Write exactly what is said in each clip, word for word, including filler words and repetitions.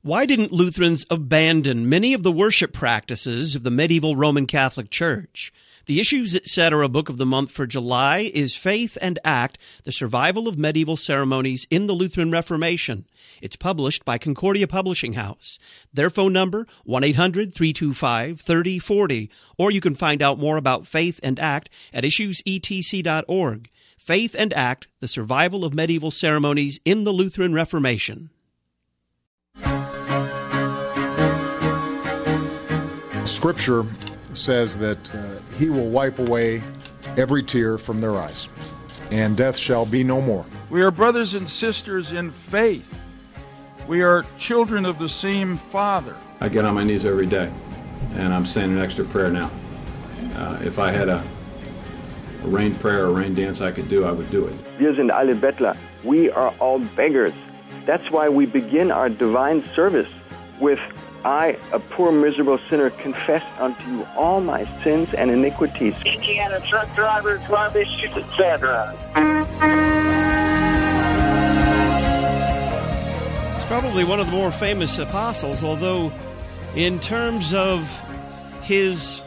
Why didn't Lutherans abandon many of the worship practices of the medieval Roman Catholic Church? The Issues, et cetera book of the month for July is Faith and Act, the Survival of Medieval Ceremonies in the Lutheran Reformation. It's published by Concordia Publishing House. Their phone number, one eight hundred three two five three oh four oh, or you can find out more about Faith and Act at issues e t c dot org. Faith and Act, the Survival of Medieval Ceremonies in the Lutheran Reformation. Scripture says that uh, he will wipe away every tear from their eyes, and death shall be no more. We are brothers and sisters in faith. We are children of the same Father. I get on my knees every day, and I'm saying an extra prayer now. Uh, if I had a, a rain prayer or a rain dance I could do, I would do it. Wir sind alle Bettler. We are all beggars. That's why we begin our divine service with, I, a poor miserable sinner, confess unto you all my sins and iniquities. Indiana truck drivers, rubbish, et cetera. He's probably one of the more famous apostles, although in terms of his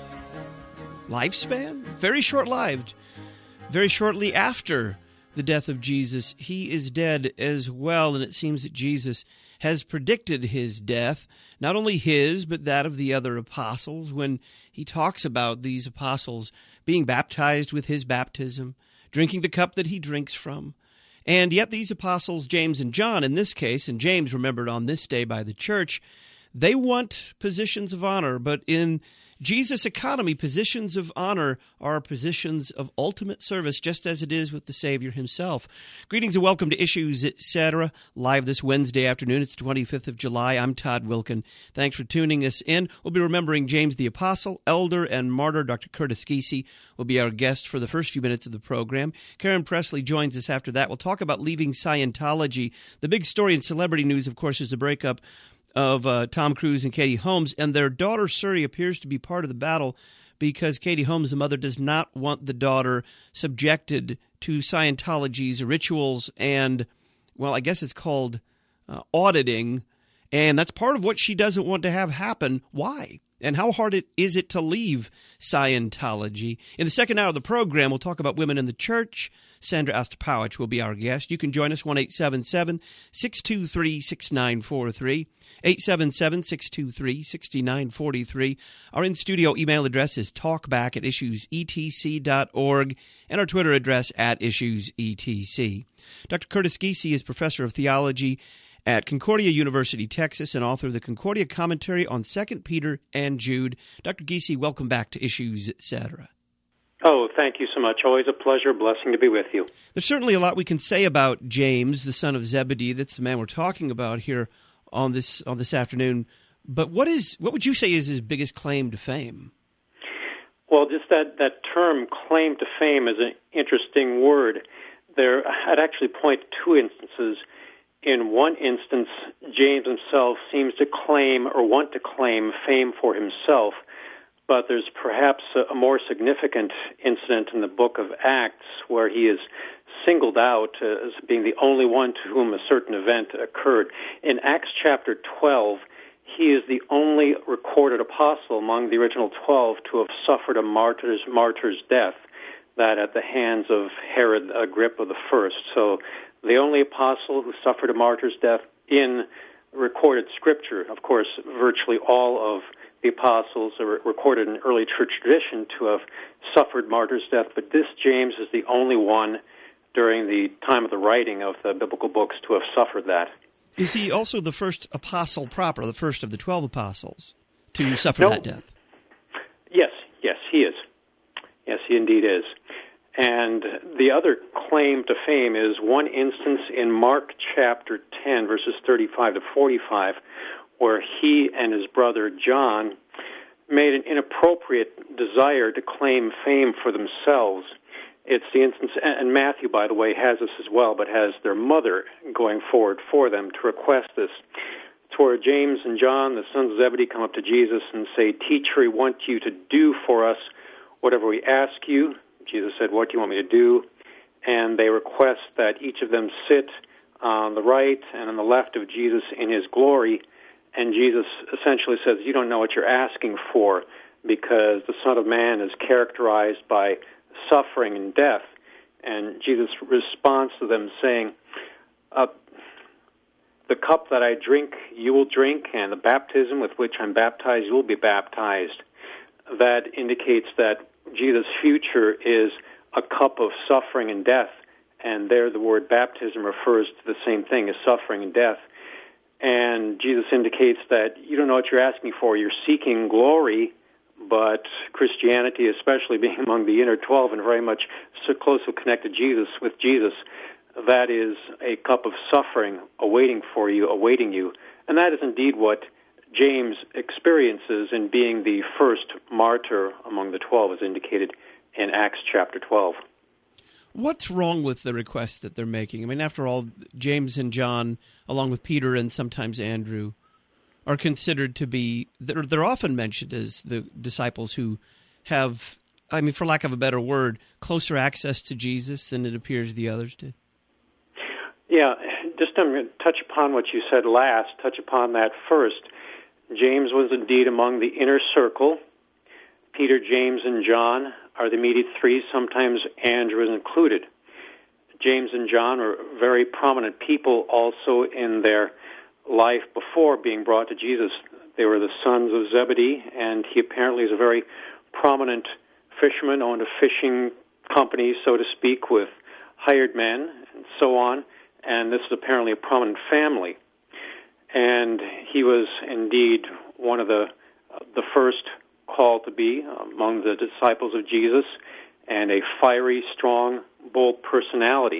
lifespan, very short-lived. Very shortly after the death of Jesus, he is dead as well, and it seems that Jesus has predicted his death, not only his, but that of the other apostles, when he talks about these apostles being baptized with his baptism, drinking the cup that he drinks from. And yet these apostles, James and John, in this case, and James remembered on this day by the church, they want positions of honor, but in Jesus' economy, positions of honor are positions of ultimate service, just as it is with the Savior himself. Greetings and welcome to Issues, et cetera, live this Wednesday afternoon. It's the twenty-fifth of July. I'm Todd Wilkin. Thanks for tuning us in. We'll be remembering James the Apostle, Elder, and Martyr. Doctor Curtis Giese will be our guest for the first few minutes of the program. Karen Presley joins us after that. We'll talk about leaving Scientology. The big story in celebrity news, of course, is the breakup of uh, Tom Cruise and Katie Holmes, and their daughter, Suri, appears to be part of the battle because Katie Holmes, the mother, does not want the daughter subjected to Scientology's rituals and, well, I guess it's called uh, auditing, and that's part of what she doesn't want to have happen. Why? And how hard it is it to leave Scientology? In the second hour of the program, we'll talk about women in the church. Sandra Ostapowicz will be our guest. You can join us, one eight seven seven, six two three, six nine four three, eight seven seven, six two three, six nine four three. Our in-studio email address is talkback at issues e t c dot org, and our Twitter address at issues e t c. Doctor Curtis Giese is professor of theology at Concordia University, Texas, and author of the Concordia Commentary on Second Peter and Jude. Doctor Giese, welcome back to Issues, et cetera. Oh, thank you so much. Always a pleasure, blessing to be with you. There's certainly a lot we can say about James, the son of Zebedee. That's the man we're talking about here on this on this afternoon. But what is what would you say is his biggest claim to fame? Well, just that, that term, claim to fame, is an interesting word. There, I'd actually point to two instances. In one instance, James himself seems to claim or want to claim fame for himself. But there's perhaps a more significant incident in the book of Acts where he is singled out as being the only one to whom a certain event occurred. In Acts chapter twelve, he is the only recorded apostle among the original twelve to have suffered a martyr's, martyr's death, that at the hands of Herod Agrippa the First. So the only apostle who suffered a martyr's death in recorded scripture. Of course, virtually all of the apostles are recorded in early church tradition to have suffered martyr's death, but this James is the only one during the time of the writing of the biblical books to have suffered that. Is he also the first apostle proper, the first of the twelve apostles, to suffer no. that death? Yes, yes, he is. Yes, he indeed is. And the other claim to fame is one instance in Mark chapter ten, verses thirty-five to forty-five, where he and his brother John made an inappropriate desire to claim fame for themselves. It's the instance, and Matthew, by the way, has this as well, but has their mother going forward for them to request this. It's where James and John, the sons of Zebedee, come up to Jesus and say, "Teacher, we want you to do for us whatever we ask you." Jesus said, "What do you want me to do?" And they request that each of them sit on the right and on the left of Jesus in his glory. And Jesus essentially says, you don't know what you're asking for, because the Son of Man is characterized by suffering and death. And Jesus responds to them saying, uh, the cup that I drink, you will drink, and the baptism with which I'm baptized, you will be baptized. That indicates that Jesus' future is a cup of suffering and death, and there the word baptism refers to the same thing as suffering and death. And Jesus indicates that you don't know what you're asking for. You're seeking glory, but Christianity, especially being among the inner twelve and very much so closely connected Jesus with Jesus, that is a cup of suffering awaiting for you, awaiting you. And that is indeed what James experiences in being the first martyr among the twelve, as indicated in Acts chapter twelve. What's wrong with the request that they're making? I mean, after all, James and John, along with Peter and sometimes Andrew, are considered to be, they're, they're often mentioned as the disciples who have, I mean, for lack of a better word, closer access to Jesus than it appears the others did. Yeah, just I'm going to touch upon what you said last, touch upon that first. James was indeed among the inner circle. Peter, James, and John are the immediate three. Sometimes Andrew is included. James and John are very prominent people also in their life before being brought to Jesus. They were the sons of Zebedee, and he apparently is a very prominent fisherman, owned a fishing company, so to speak, with hired men and so on, and this is apparently a prominent family. And he was indeed one of the uh, the first called to be among the disciples of Jesus, and a fiery, strong, bold personality.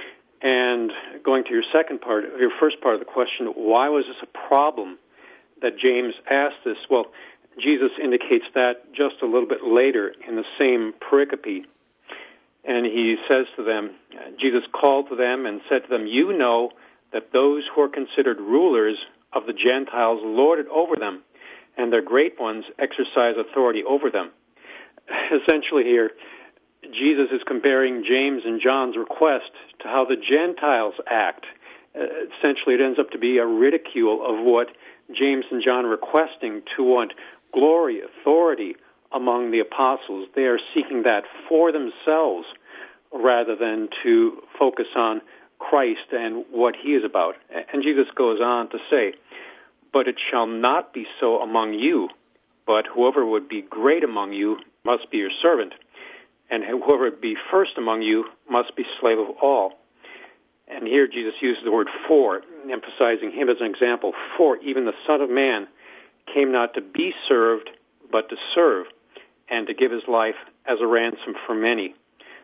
And going to your second part, your first part of the question, why was this a problem that James asked this? Well, Jesus indicates that just a little bit later in the same pericope. And he says to them, Jesus called to them and said to them, you know that those who are considered rulers of the Gentiles lord it over them, and their great ones exercise authority over them. Essentially here, Jesus is comparing James and John's request to how the Gentiles act. Uh, essentially, it ends up to be a ridicule of what James and John are requesting, to want glory, authority among the apostles. They are seeking that for themselves rather than to focus on Christ and what he is about. And Jesus goes on to say, but it shall not be so among you, but whoever would be great among you must be your servant, and whoever would be first among you must be slave of all. And here Jesus uses the word for, emphasizing him as an example. For even the Son of Man came not to be served, but to serve, and to give his life as a ransom for many.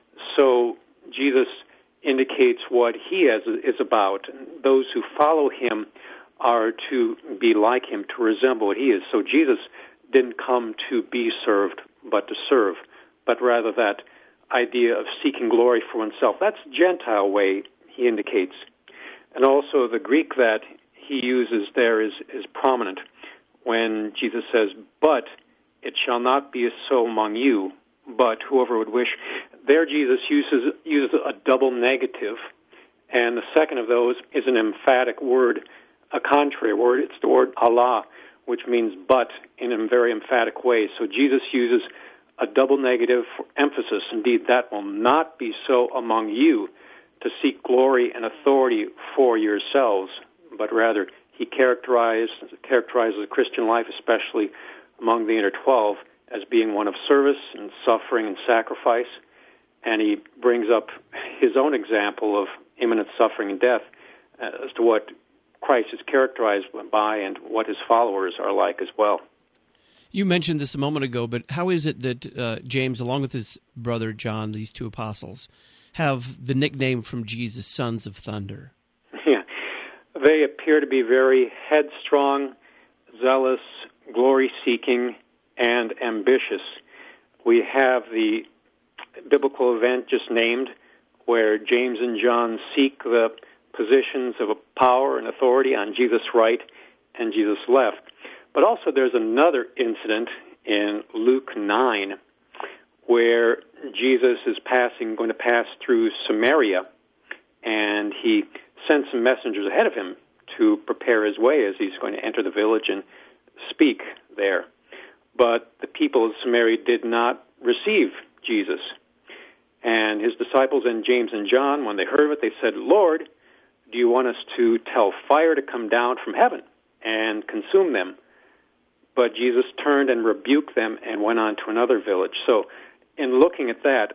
So Jesus indicates what he is, is about. Those who follow him are to be like him, to resemble what he is. So Jesus didn't come to be served, but to serve, but rather that idea of seeking glory for oneself. That's Gentile way, he indicates. And also the Greek that he uses there is, is prominent when Jesus says, but it shall not be so among you, but whoever would wish. There Jesus uses, uses a double negative, and the second of those is an emphatic word, a contrary word. It's the word Allah, which means but in a very emphatic way. So Jesus uses a double negative for emphasis. Indeed, that will not be so among you, to seek glory and authority for yourselves, but rather he characterizes, characterizes the Christian life, especially among the inner twelve, as being one of service and suffering and sacrifice. And he brings up his own example of imminent suffering and death as to what Christ is characterized by and what his followers are like as well. You mentioned this a moment ago, but how is it that uh, James, along with his brother John, these two apostles, have the nickname from Jesus, Sons of Thunder? Yeah, they appear to be very headstrong, zealous, glory-seeking, and ambitious. We have the biblical event just named, where James and John seek the positions of power and authority on Jesus' right and Jesus' left. But also there's another incident in Luke nine where Jesus is passing, going to pass through Samaria, and he sends some messengers ahead of him to prepare his way as he's going to enter the village and speak there. But the people of Samaria did not receive Jesus. And his disciples and James and John, when they heard of it, they said, "Lord, do you want us to tell fire to come down from heaven and consume them?" But Jesus turned and rebuked them and went on to another village. So in looking at that,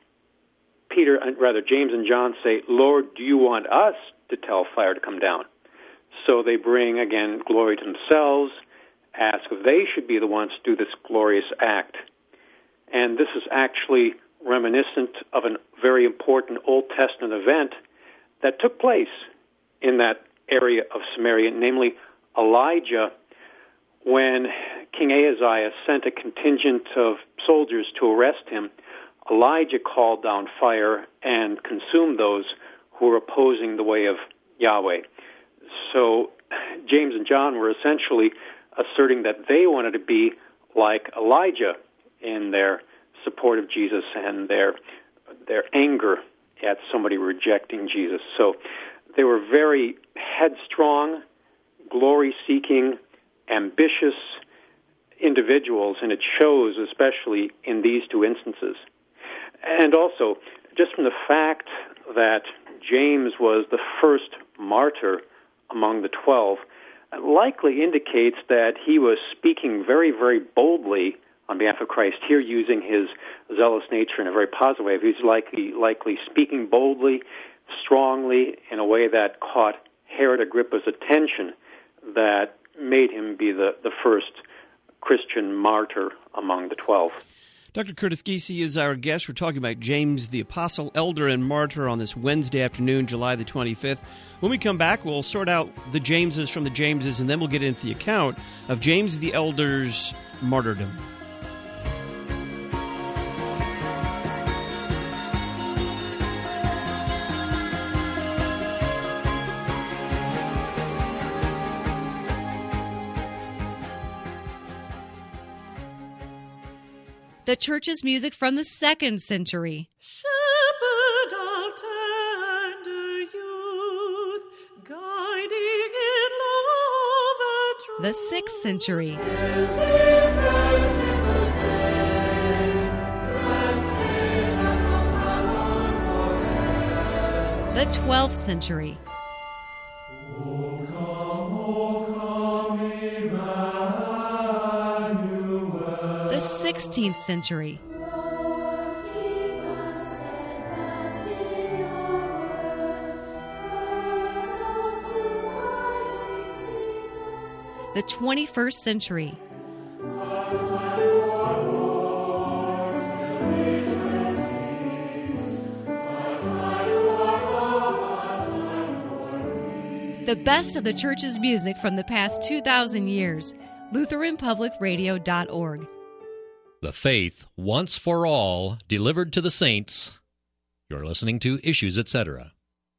Peter, rather James and John say, "Lord, do you want us to tell fire to come down?" So they bring, again, glory to themselves, ask if they should be the ones to do this glorious act. And this is actually reminiscent of a very important Old Testament event that took place in that area of Samaria, namely Elijah, when King Ahaziah sent a contingent of soldiers to arrest him. Elijah called down fire and consumed those who were opposing the way of Yahweh. So James and John were essentially asserting that they wanted to be like Elijah in their support of Jesus and their their anger at somebody rejecting Jesus. So they were very headstrong, glory-seeking, ambitious individuals, and it shows especially in these two instances. And also, just from the fact that James was the first martyr among the twelve, likely indicates that he was speaking very, very boldly on behalf of Christ, here using his zealous nature in a very positive way. He's likely, likely speaking boldly, strongly, in a way that caught Herod Agrippa's attention, that made him be the, the first Christian martyr among the twelve. Doctor Curtis Giese is our guest. We're talking about James the Apostle, Elder, and Martyr on this Wednesday afternoon, July the twenty-fifth. When we come back, we'll sort out the Jameses from the Jameses, and then we'll get into the account of James the Elder's martyrdom. The church's music from the second century. Shepherd of tender youth, guiding in love and truth. The sixth century. The twelfth century. The sixteenth century. The twenty-first century. The best of the church's music from the past two thousand years. Lutheran Public Radio dot org. The faith, once for all, delivered to the saints. You're listening to Issues, et cetera.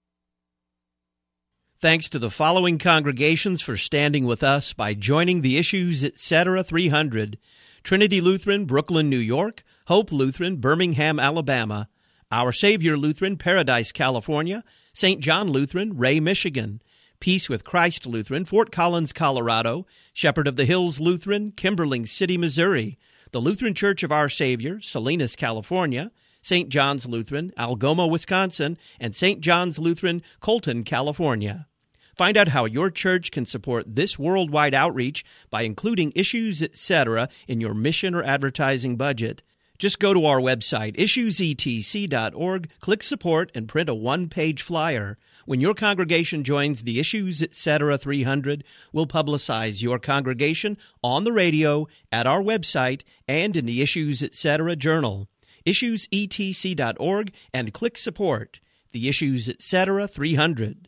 Thanks to the following congregations for standing with us by joining the Issues, et cetera three hundred. Trinity Lutheran, Brooklyn, New York. Hope Lutheran, Birmingham, Alabama. Our Savior Lutheran, Paradise, California. Saint John Lutheran, Ray, Michigan. Peace with Christ Lutheran, Fort Collins, Colorado. Shepherd of the Hills Lutheran, Kimberling City, Missouri. The Lutheran Church of Our Savior, Salinas, California, Saint John's Lutheran, Algoma, Wisconsin, and Saint John's Lutheran, Colton, California. Find out how your church can support this worldwide outreach by including Issues, et cetera in your mission or advertising budget. Just go to our website, issues e t c dot org, click Support, and print a one-page flyer. When your congregation joins the Issues, et cetera three hundred, we'll publicize your congregation on the radio, at our website, and in the Issues, et cetera journal. issues e t c dot org and click Support. The Issues, et cetera three hundred.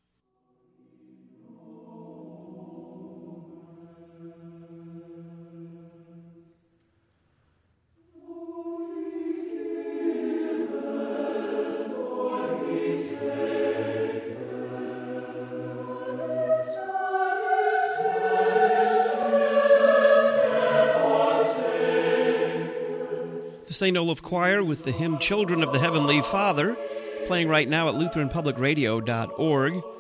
Saint Olaf Choir with the hymn Children of the Heavenly Father, playing right now at Lutheran Public Radio dot org.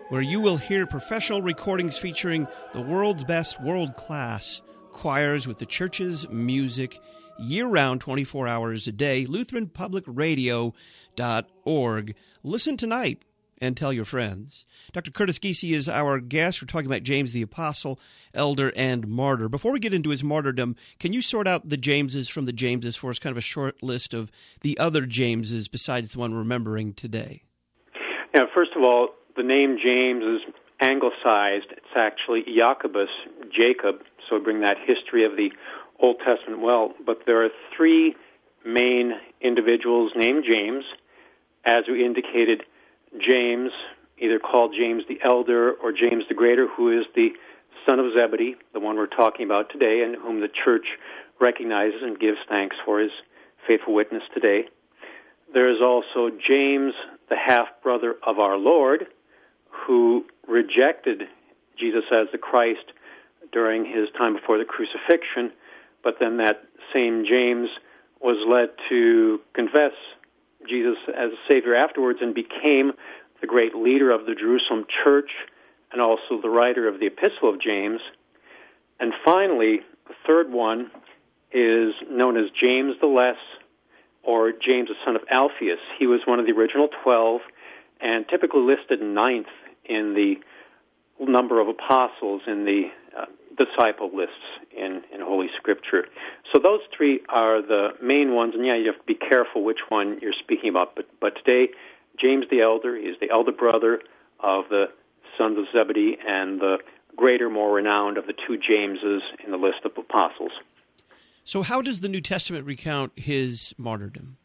where you will hear professional recordings featuring the world's best world-class choirs with the church's music year-round, twenty-four hours a day. Lutheran Public Radio dot org. Listen tonight and tell your friends. Doctor Curtis Giese is our guest. We're talking about James the Apostle, elder, and martyr. Before we get into his martyrdom, can you sort out the Jameses from the Jameses for us, kind of a short list of the other Jameses besides the one we're remembering today? Yeah, first of all, the name James is anglicized. It's actually Jacobus, Jacob, so we bring that history of the Old Testament well. But there are three main individuals named James. As we indicated, James, either called James the Elder or James the Greater, who is the son of Zebedee, the one we're talking about today, and whom the church recognizes and gives thanks for his faithful witness today. There is also James, the half-brother of our Lord, who rejected Jesus as the Christ during his time before the crucifixion, but then that same James was led to confess Jesus as a Savior afterwards and became the great leader of the Jerusalem church and also the writer of the Epistle of James. And finally, the third one is known as James the Less, or James the son of Alphaeus. He was one of the original twelve and typically listed ninth in the number of apostles in the uh, disciple lists in, in Holy Scripture. So those three are the main ones, and yeah, you have to be careful which one you're speaking about. But, but today, James the Elder is the elder brother of the sons of Zebedee and the greater, more renowned of the two Jameses in the list of apostles. So how does the New Testament recount his martyrdom?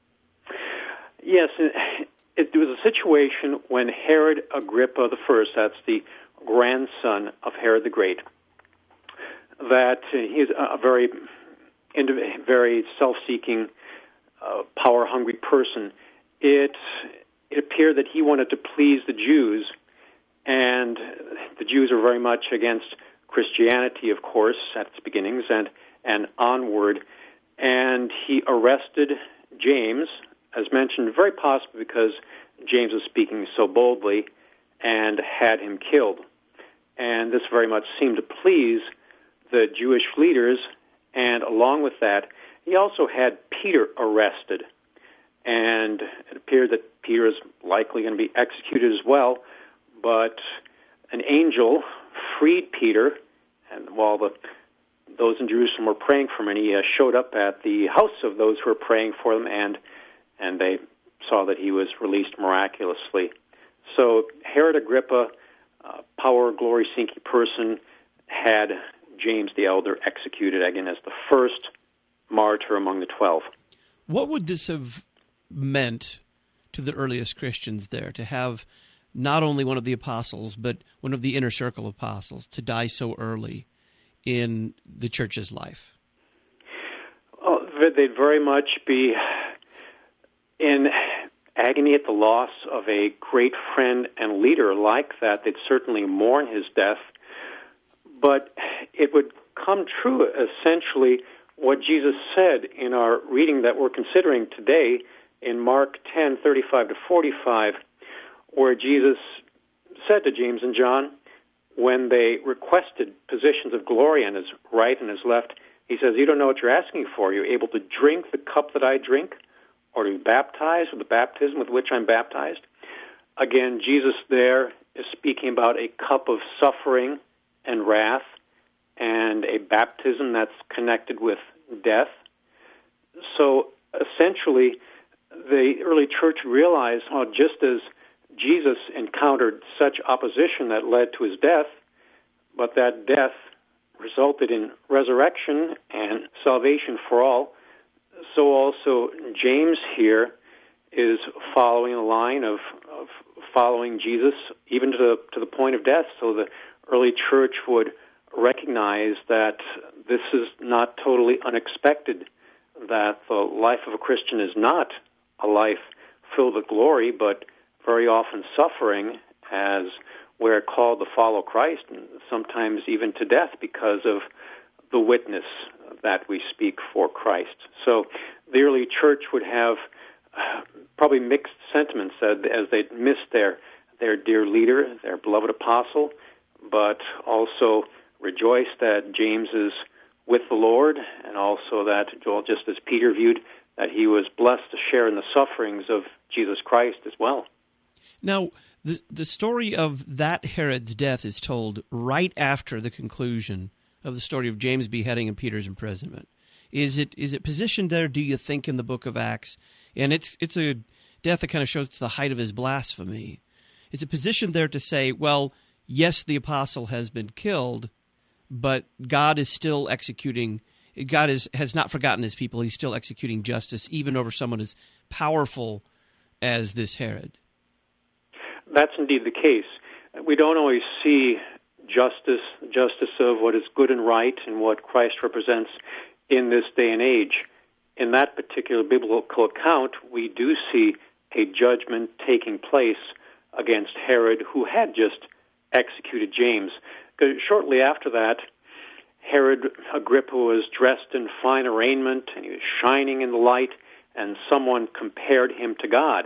Yes, it, it was a situation when Herod Agrippa the First, that's the grandson of Herod the Great, that he's a very, very self-seeking, uh, power-hungry person. It, it appeared that he wanted to please the Jews, and the Jews are very much against Christianity, of course, at its beginnings and, and onward. And he arrested James, as mentioned, very possibly because James was speaking so boldly, and had him killed. And this very much seemed to please the Jewish leaders, and along with that, he also had Peter arrested. And it appeared that Peter is likely going to be executed as well, but an angel freed Peter, and while the those in Jerusalem were praying for him, and he uh, showed up at the house of those who were praying for them, and and they saw that he was released miraculously. So Herod Agrippa, uh, power, glory-seeking person, had James the Elder executed again as the first martyr among the twelve. What would this have meant to the earliest Christians there, to have not only one of the apostles, but one of the inner circle apostles, to die so early in the church's life? Oh, they'd very much be in agony at the loss of a great friend and leader like that. They'd certainly mourn his death, but it would come true, essentially, what Jesus said in our reading that we're considering today in Mark ten, thirty-five to forty-five, where Jesus said to James and John, when they requested positions of glory on his right and his left, he says, you don't know what you're asking for. You're able to drink the cup that I drink, or to be baptized with the baptism with which I'm baptized. Again, Jesus there is speaking about a cup of suffering and wrath and a baptism that's connected with death. So essentially, the early church realized, well, just as Jesus encountered such opposition that led to his death, but that death resulted in resurrection and salvation for all, so also James here is following a line of, of following Jesus even to the, to the point of death. So the early church would recognize that this is not totally unexpected, that the life of a Christian is not a life filled with glory, but very often suffering, as we're called to follow Christ, and sometimes even to death because of the witness that we speak for Christ. So the early church would have uh, probably mixed sentiments as, as they missed their, their dear leader, their beloved apostle, but also rejoice that James is with the Lord, and also that, well, just as Peter viewed, that he was blessed to share in the sufferings of Jesus Christ as well. Now, the the story of that Herod's death is told right after the conclusion of the story of James' beheading and Peter's imprisonment. Is it is it positioned there, do you think, in the book of Acts? And it's it's a death that kind of shows the height of his blasphemy. Is it positioned there to say, well, yes, the apostle has been killed, but God is still executing, God is, has not forgotten his people. He's still executing justice, even over someone as powerful as this Herod? That's indeed the case. We don't always see justice, justice of what is good and right and what Christ represents in this day and age. In that particular biblical account, we do see a judgment taking place against Herod, who had just executed James. Because shortly after that, Herod Agrippa was dressed in fine arraignment, and he was shining in the light, and someone compared him to God.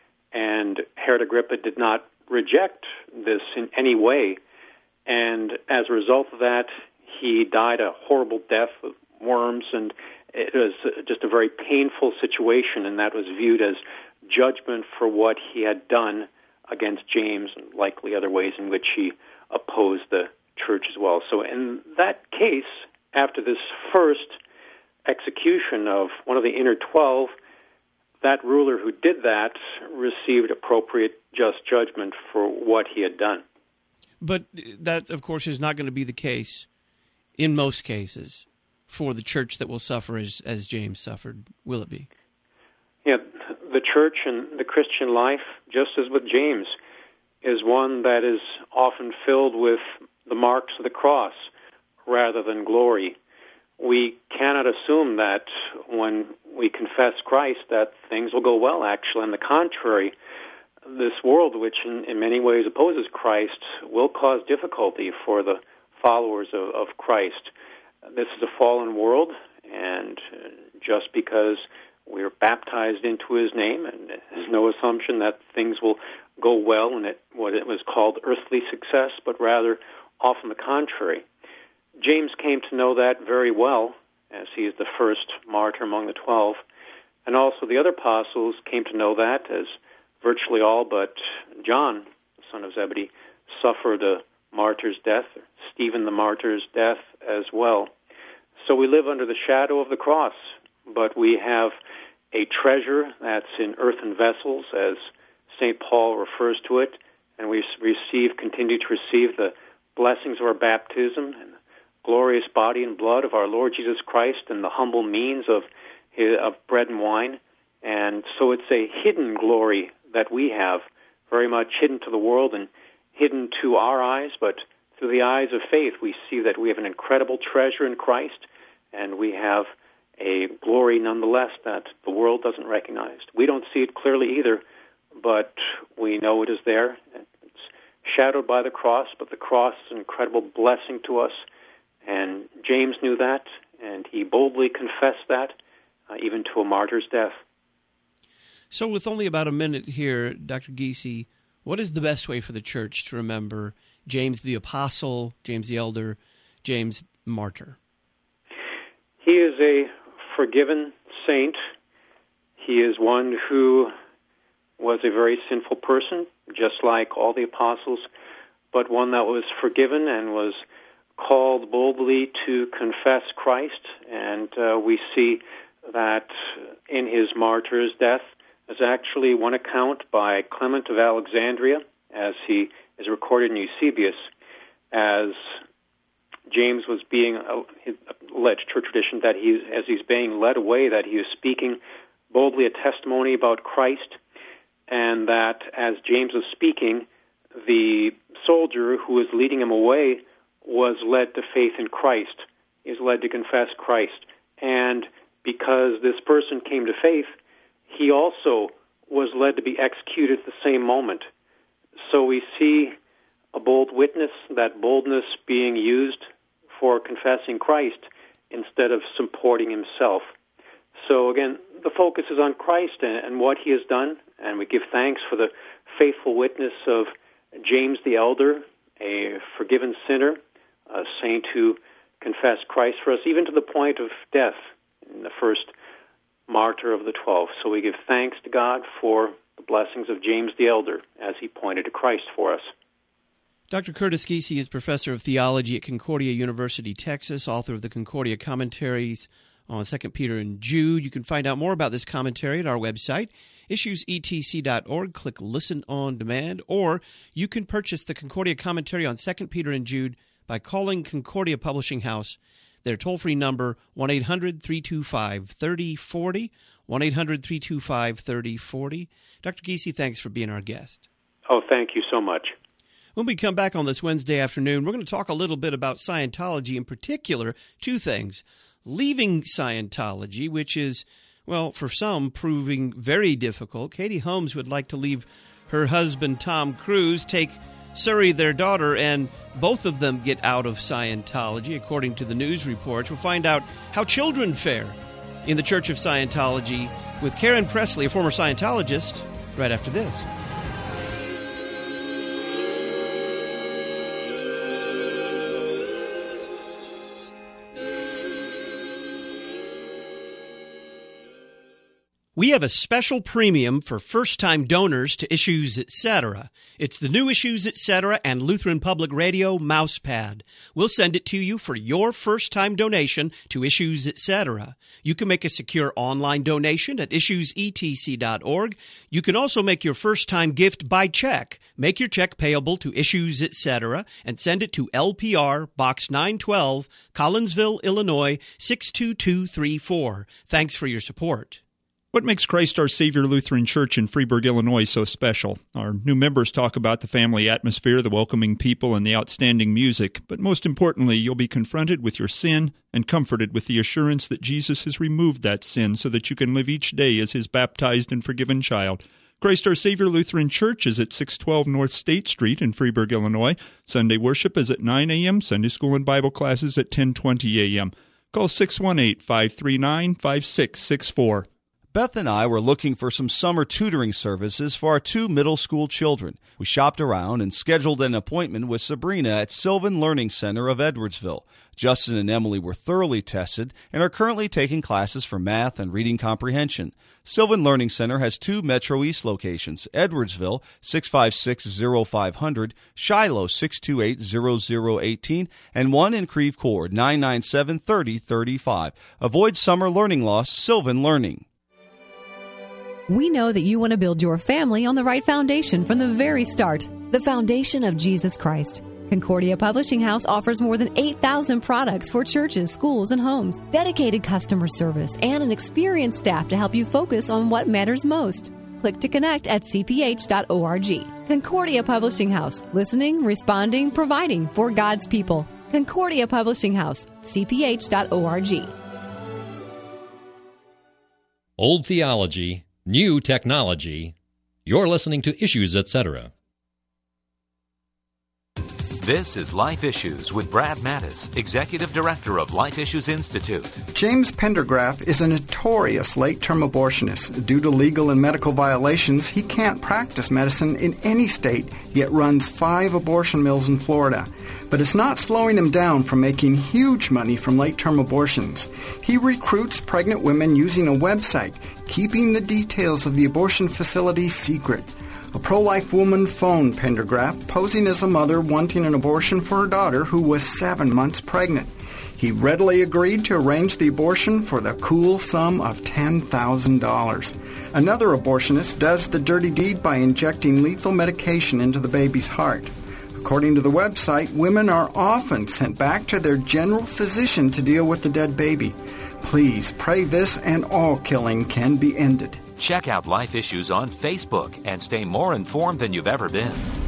And Herod Agrippa did not reject this in any way. And as a result of that, he died a horrible death of worms, and it was just a very painful situation, and that was viewed as judgment for what he had done against James, and likely other ways in which he opposed the church as well. So in that case, after this first execution of one of the inner twelve, that ruler who did that received appropriate just judgment for what he had done. But that, of course, is not going to be the case in most cases for the church that will suffer as, as James suffered, will it be? Yeah, the church and the Christian life, just as with James, is one that is often filled with the marks of the cross rather than glory. We cannot assume that when we confess Christ that things will go well, actually. On the contrary, this world, which in, in many ways opposes Christ, will cause difficulty for the followers of, of Christ. This is a fallen world, and just because we're baptized into his name, and there's no assumption that things will go well in it, what it was called earthly success, but rather often the contrary. James came to know that very well, as he is the first martyr among the twelve, and also the other apostles came to know that, as virtually all but John, the son of Zebedee, suffered a martyr's death, or Stephen the martyr's death as well. So we live under the shadow of the cross, but we have a treasure that's in earthen vessels, as Saint Paul refers to it, and we receive, continue to receive the blessings of our baptism and the glorious body and blood of our Lord Jesus Christ and the humble means of his, of bread and wine. And so it's a hidden glory that we have, very much hidden to the world and hidden to our eyes, but through the eyes of faith we see that we have an incredible treasure in Christ, and we have a glory nonetheless that the world doesn't recognize. We don't see it clearly either, but we know it is there. It's shadowed by the cross, but the cross is an incredible blessing to us, and James knew that, and he boldly confessed that, uh, even to a martyr's death. So with only about a minute here, Doctor Giese, what is the best way for the church to remember James the Apostle, James the Elder, James Martyr? He is a forgiven saint. He is one who was a very sinful person, just like all the apostles, but one that was forgiven and was called boldly to confess Christ. And uh, we see that in his martyr's death, there's actually one account by Clement of Alexandria, as he is recorded in Eusebius, as James was being, uh, alleged church tradition, that he, as he's being led away, that he was speaking boldly a testimony about Christ, and that as James was speaking, the soldier who was leading him away was led to faith in Christ. He was led to confess Christ. And because this person came to faith, he also was led to be executed at the same moment. So we see a bold witness, that boldness being used for confessing Christ instead of supporting himself. So again, the focus is on Christ and, and what he has done, and we give thanks for the faithful witness of James the Elder, a forgiven sinner, a saint who confessed Christ for us, even to the point of death, in the first martyr of the twelve. So we give thanks to God for the blessings of James the Elder as he pointed to Christ for us. Doctor Curtis Giese is professor of theology at Concordia University, Texas, author of the Concordia Commentaries on Second Peter and Jude. You can find out more about this commentary at our website, issues e t c dot org. Click Listen on Demand, or you can purchase the Concordia Commentary on Second Peter and Jude by calling Concordia Publishing House. Their toll-free number, one eight hundred three two five three oh four oh, one eight hundred three two five three oh four oh. Doctor Giese, thanks for being our guest. Oh, thank you so much. When we come back on this Wednesday afternoon, we're going to talk a little bit about Scientology, in particular, two things. Leaving Scientology, which is, well, for some, proving very difficult. Katie Holmes would like to leave her husband, Tom Cruise, take Suri, their daughter, and both of them get out of Scientology, according to the news reports. We'll find out how children fare in the Church of Scientology with Karen Pressley, a former Scientologist, right after this. We have a special premium for first-time donors to Issues Etc. It's the new Issues Etc. and Lutheran Public Radio mousepad. We'll send it to you for your first-time donation to Issues Etc. You can make a secure online donation at issues e t c dot org. You can also make your first-time gift by check. Make your check payable to Issues Etc. and send it to L P R, Box nine twelve, Collinsville, Illinois, six two two three four. Thanks for your support. What makes Christ Our Savior Lutheran Church in Freeburg, Illinois so special? Our new members talk about the family atmosphere, the welcoming people, and the outstanding music. But most importantly, you'll be confronted with your sin and comforted with the assurance that Jesus has removed that sin so that you can live each day as His baptized and forgiven child. Christ Our Savior Lutheran Church is at six twelve North State Street in Freeburg, Illinois. Sunday worship is at nine a.m., Sunday school and Bible classes at ten twenty a.m. Call six one eight, five three nine, five six six four. Beth and I were looking for some summer tutoring services for our two middle school children. We shopped around and scheduled an appointment with Sabrina at Sylvan Learning Center of Edwardsville. Justin and Emily were thoroughly tested and are currently taking classes for math and reading comprehension. Sylvan Learning Center has two Metro East locations, Edwardsville, six five six, zero five hundred, Shiloh, six two eight, zero zero one eight, and one in Creve Coeur, nine nine seven, three oh three five. Avoid summer learning loss, Sylvan Learning. We know that you want to build your family on the right foundation from the very start, the foundation of Jesus Christ. Concordia Publishing House offers more than eight thousand products for churches, schools, and homes, dedicated customer service, and an experienced staff to help you focus on what matters most. Click to connect at c p h dot org. Concordia Publishing House, listening, responding, providing for God's people. Concordia Publishing House, c p h dot org. Old theology, new technology. You're listening to Issues Etc. This is Life Issues with Brad Mattis, Executive Director of Life Issues Institute. James Pendergraph is a notorious late-term abortionist. Due to legal and medical violations, he can't practice medicine in any state, yet runs five abortion mills in Florida. But it's not slowing him down from making huge money from late-term abortions. He recruits pregnant women using a website, keeping the details of the abortion facility secret. A pro-life woman phoned Pendergraph, posing as a mother wanting an abortion for her daughter who was seven months pregnant. He readily agreed to arrange the abortion for the cool sum of ten thousand dollars. Another abortionist does the dirty deed by injecting lethal medication into the baby's heart. According to the website, women are often sent back to their general physician to deal with the dead baby. Please pray this and all killing can be ended. Check out Life Issues on Facebook and stay more informed than you've ever been.